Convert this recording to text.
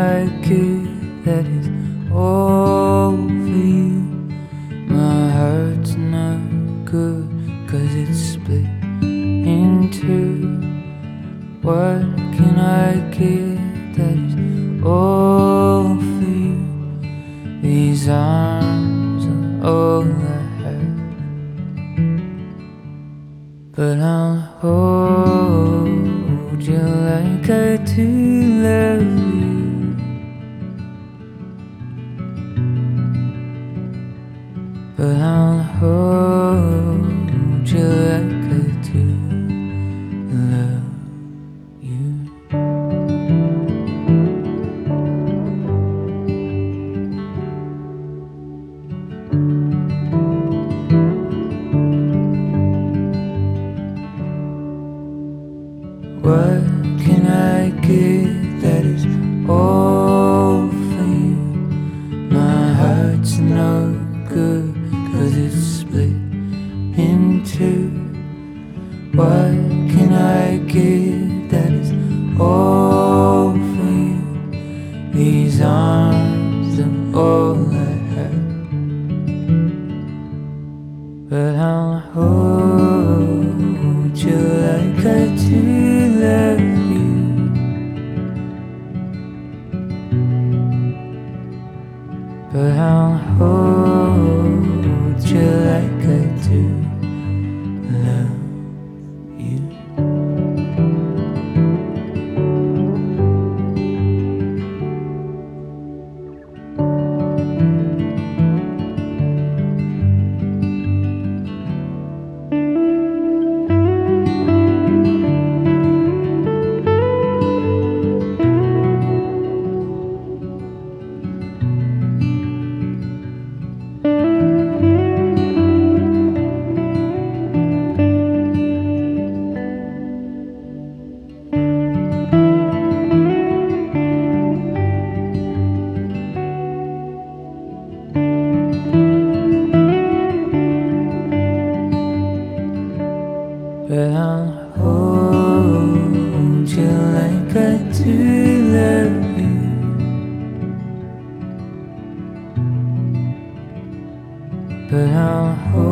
like it, that is all for you. My heart's not good, 'cause it's split in two. What can I get that is all for you? These arms are all I have, but I'll hold you like I do love you. But I'll hold you like I do love you. What can I get that is all for you? My heart's no good, 'cause it's split in two. What can I get that is all for you? These arms are all I have, but I'll hold you like I do love you. But I'll hold you like I do love you. But I'll hold you like I do love you. But I'll hold